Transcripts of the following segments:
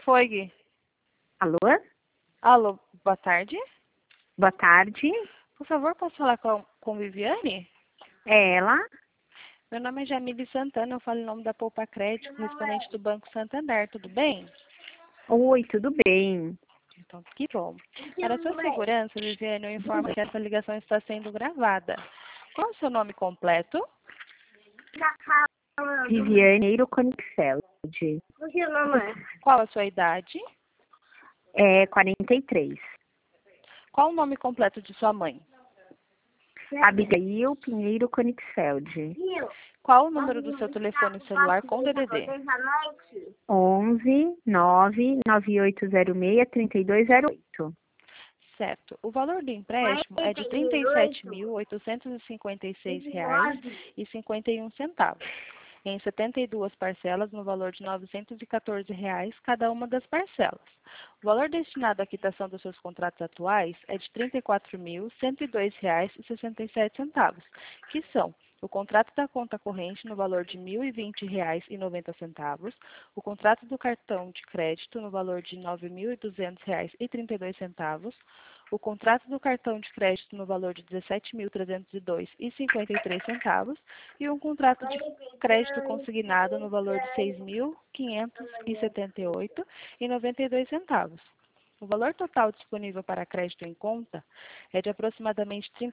Foi, Gui. Alô? Alô, boa tarde. Boa tarde. Por favor, posso falar com Viviane? É ela? Meu nome é Jamile Santana, eu falo em nome da Poupa Crédito, correspondente do Banco Santander, tudo bem? Oi, tudo bem? Então, que bom. Para sua segurança, Viviane, eu informo que essa ligação está sendo gravada. Qual é o seu nome completo? Viviane Eiro Konigfeld. Qual a sua idade? É 43. Qual o nome completo de sua mãe? Abigail Pinheiro Konigfeld. Qual o número do seu telefone celular com DDD? 11 99806 3208. Certo. O valor do empréstimo é de R$ 37.856,51, em 72 parcelas no valor de R$ 914, cada uma das parcelas. O valor destinado à quitação dos seus contratos atuais é de R$ 34.102,67, que são o contrato da conta corrente no valor de R$ 1.020,90, o contrato do cartão de crédito no valor de R$ 9.200,32, o contrato do cartão de crédito no valor de R$ 17.302,53 e um contrato de crédito consignado no valor de R$ 6.578,92. O valor total disponível para crédito em conta é de aproximadamente R$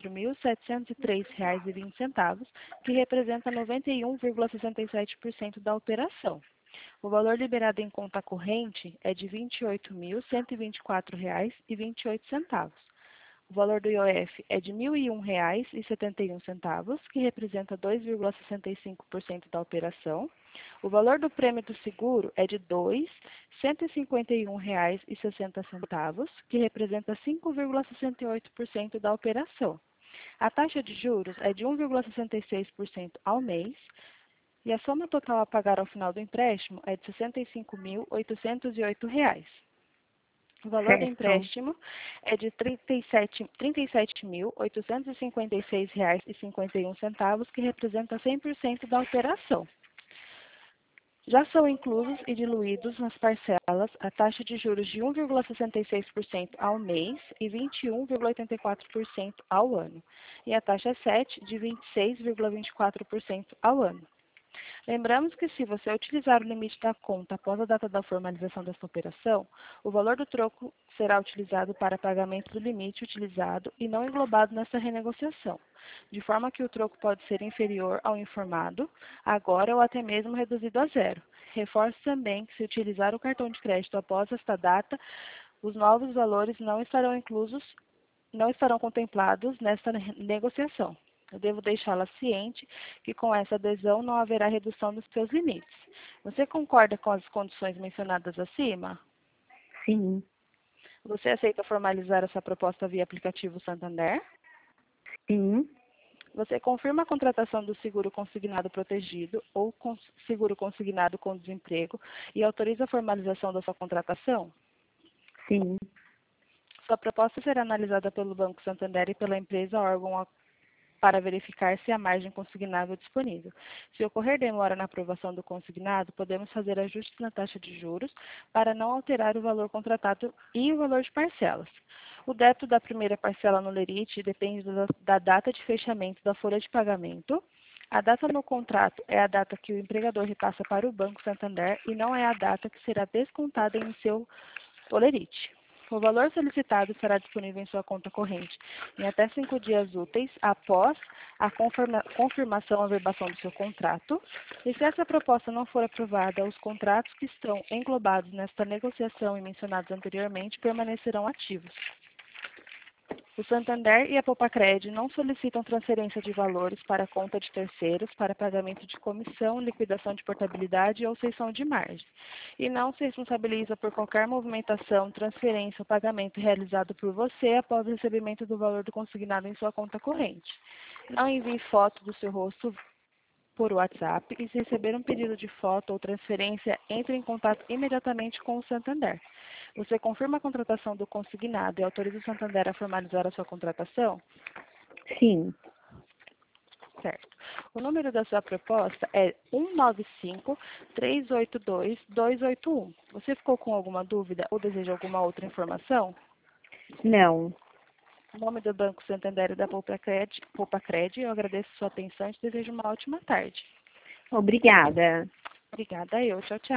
34.703,20, que representa 91,67% da operação. O valor liberado em conta corrente é de R$ 28.124,28. O valor do IOF é de R$ 1.001,71, que representa 2,65% da operação. O valor do prêmio do seguro é de R$ 2.151,60, que representa 5,68% da operação. A taxa de juros é de 1,66% ao mês. E a soma total a pagar ao final do empréstimo é de R$ 65.808. O valor do empréstimo é de R$ 37.856,51, que representa 100% da operação. Já são inclusos e diluídos nas parcelas a taxa de juros de 1,66% ao mês e 21,84% ao ano, e a taxa 7 de 26,24% ao ano. Lembramos que se você utilizar o limite da conta após a data da formalização desta operação, o valor do troco será utilizado para pagamento do limite utilizado e não englobado nessa renegociação, de forma que o troco pode ser inferior ao informado, agora ou até mesmo reduzido a zero. Reforço também que se utilizar o cartão de crédito após esta data, os novos valores não estarão contemplados nesta negociação. Eu devo deixá-la ciente que com essa adesão não haverá redução dos seus limites. Você concorda com as condições mencionadas acima? Sim. Você aceita formalizar essa proposta via aplicativo Santander? Sim. Você confirma a contratação do seguro consignado protegido ou seguro consignado com desemprego e autoriza a formalização da sua contratação? Sim. Sua proposta será analisada pelo Banco Santander e pela empresa órgão para verificar se há margem consignável disponível. Se ocorrer demora na aprovação do consignado, podemos fazer ajustes na taxa de juros para não alterar o valor contratado e o valor de parcelas. O débito da primeira parcela no lerite depende da data de fechamento da folha de pagamento. A data no contrato é a data que o empregador repassa para o Banco Santander e não é a data que será descontada em seu olerite. O valor solicitado estará disponível em sua conta corrente em até 5 dias úteis após a confirmação ou averbação do seu contrato. E se essa proposta não for aprovada, os contratos que estão englobados nesta negociação e mencionados anteriormente permanecerão ativos. O Santander e a Popacred não solicitam transferência de valores para a conta de terceiros para pagamento de comissão, liquidação de portabilidade ou cessão de margem, e não se responsabiliza por qualquer movimentação, transferência ou pagamento realizado por você após o recebimento do valor do consignado em sua conta corrente. Não envie foto do seu rosto por WhatsApp e se receber um pedido de foto ou transferência, entre em contato imediatamente com o Santander. Você confirma a contratação do consignado e autoriza o Santander a formalizar a sua contratação? Sim. Certo. O número da sua proposta é 195-382-281. Você ficou com alguma dúvida ou deseja alguma outra informação? Não. Em nome do Banco Santander e da Poupa Cred, eu agradeço sua atenção e te desejo uma ótima tarde. Obrigada. Obrigada, eu. Tchau, tchau.